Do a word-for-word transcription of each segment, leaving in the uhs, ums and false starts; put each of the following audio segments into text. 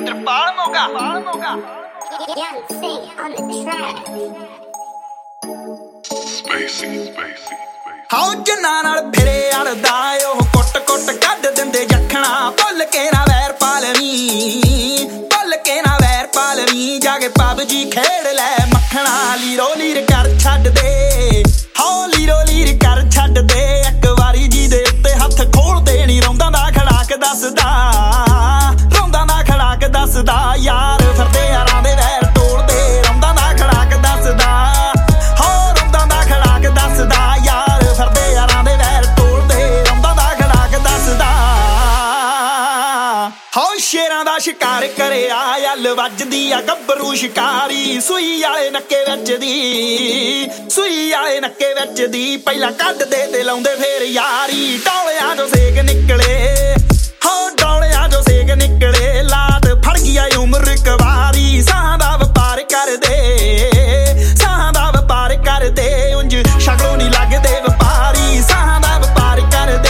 Trapal Moga, Moga. Young Sing on the track. Spacey, Spacey. ਹਾਉ ਜਨਾ ਨਾਲ ਫਿਰੇ ਅੜਦਾ ਉਹ ਕੁੱਟ ਕੁੱਟ ਕੱਢ ਦਿੰਦੇ ਜਖਣਾ ਭੁੱਲ ਕੇ ਨਾ ਵੈਰ ਪਾਲਵੀਂ ਭੁੱਲ ਕੇ ਨਾ ਵੈਰ ਪਾਲਵੀਂ ਜਾ ਕੇ ਪਬਜੀ ਖੇਡ ਲੈ ਮੱਖਣਾ ਲੀਰੋ ਲੀਰ ਕਰ ਛੱਡ ਦੇ ਹਾਉ ਲੀਰੋ ਲੀਰ ਕਰ ਛੱਡ ਦੇ ਇੱਕ ਵਾਰੀ ਜੀ ਦੇ ਉੱਤੇ ਹੱਥ ਖੋਲ ਦੇ ਨੀ ਰੌਂਦਾ ਦਾ ਖੜਾਕ ਦੱਸਦਾ ਰੌਂਦਾ ਦਾ ਖੜਾਕ ਦੱਸਦਾ ਯਾਰ ਫਿਰਦੇ ਯਾਰਾਂ ਦੇ ਵੈਰ ਤੋੜਦੇ ਰੌਂਦਾ ਦਾ ਖੜਾਕ ਦੱਸਦਾ ਹਾਉ ਰੌਂਦਾ ਦਾ ਖੜਾਕ ਦੱਸਦਾ ਯਾਰ ਫਿਰਦੇ ਯਾਰਾਂ ਦੇ ਵੈਰ ਤੋੜਦੇ ਰੌਂਦਾ ਦਾ ਖੜਾਕ ਦੱਸਦਾ ਹਾਉ ਸ਼ੇਰਾਂ ਦਾ ਸ਼ਿਕਾਰ ਕਰਿਆ ਯੱਲ ਵੱਜਦੀ ਆ ਗੱਭਰੂ ਸ਼ਿਕਾਰੀ ਸੂਈ ਵਾਲੇ ਨੱਕੇ ਵਿੱਚ ਦੀ ਸੂਈ ਵਾਲੇ ਨੱਕੇ ਵਿੱਚ ਦੀ ਪਹਿਲਾਂ ਕੱਢਦੇ ਤੇ ਲਾਉਂਦੇ ਫੇਰ ਯਾਰੀ ਡੌਲਿਆਂ ਚੋਂ ਸੇਕ ਨਿਕਲੇ ਹਾਉ ਡੌਲਿਆਂ ਚੋਂ ਸੇਕ ਨਿਕਲੇ ਲਾਤ ਫੜ ਗਿਆ ਉਮਰ ਕਵਾਰੀ ਸਾਹਾਂ ਦਾ ਵਪਾਰ ਕਰਦੇ ਸਾਹਾਂ ਦਾ ਵਪਾਰ ਕਰਦੇ ਉਂਝ ਸ਼ਕਲੋਂ ਨਹੀਂ ਲੱਗਦੇ ਵਪਾਰੀ ਸਾਹਾਂ ਦਾ ਵਪਾਰ ਕਰਦੇ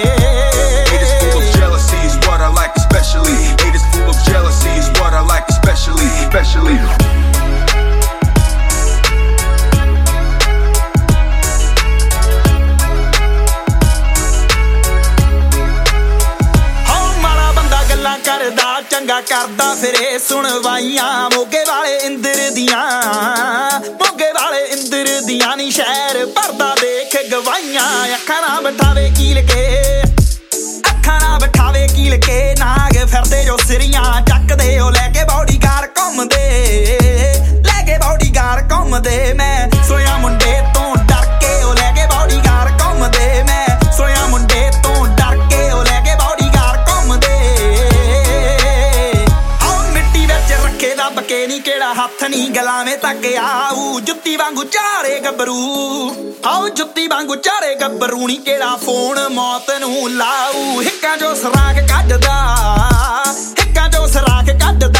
What I like especially, haters full of jealousy is what I like especially, especially. ਹਾਉ ਮਾੜਾ ਬੰਦਾ ਗੱਲਾਂ ਕਰਦਾ ਚੰਗਾ ਕਰਦਾ ਫਿਰੇ ਸੁਣਵਾਈਆਂ ਮੋਗੇ ਵਾਲੇ ਇੰਦਰ ਦੀਆਂ ਮੋਗੇ ਵਾਲੇ ਇੰਦਰ ਦੀਆਂ ਨੀ ਸ਼ਹਿਰ ਭਰਦਾ ਦੇਖ ਗਵਾਈਆਂ ਅੱਖਾਂ ਨਾ ਬਿਠਾਵੇ ਕੀਲ ਕੇ ਅੱਖਾਂ ਨਾ ਬਿਠਾਵੇ ਕੀਲ ਕੇ ਨਾਗ ਫਿਰਦੇ ਜੋ ਸਿਰੀਆਂ ਚੱਕਦੇ ਉਹ ਲੈ ਕੇ ਬੌਡੀਗਾਰਡ ਘੁੰਮਦੇ ਲੈ ਕੇ ਬੌਡੀਗਾਰਡ ਘੁੰਮਦੇ ਮੈਂ ਸੁਣਿਆ ਮੁੰਡੇ ਤੋਂ ਡਰ ਕੇ ਉਹ ਲੈ ਕੇ ਬੌਡੀਗਾਰਡ ਘੁੰਮਦੇ ਮੈਂ ਸੁਣਿਆ ਮੁੰਡੇ ਤੋਂ ਡਰ ਕੇ ਉਹ ਲੈ ਕੇ ਬੌਡੀਗਾਰਡ ਘੁੰਮਦੇ ਆਉ ਮਿੱਟੀ ਵਿੱਚ ਰੱਖੇ ਦੱਬ ਕੇ ਨੀ ਕਿਹੜਾ ਹੱਥ ਨੀ ਗਲਾਵੇਂ ਤੱਕ ਆਊ ਜੁੱਤੀ ਵਾਂਗੂ ਚਾਰੇ ਗੱਭਰੂ ਆਉ ਜੁੱਤੀ ਵਾਂਗੂ ਚਾਰੇ ਗੱਭਰੂ ਨੀ ਕਿਹੜਾ ਫੋਨ ਮੌਤ ਨੂੰ ਲਾਊ ਹਿੱਕਾਂ ਚੋਂ ਸਰਾਖ ਕੱਢਦਾ ਹਿੱਕਾਂ ਚੋਂ ਸਰਾਖ ਕੱਢਦਾ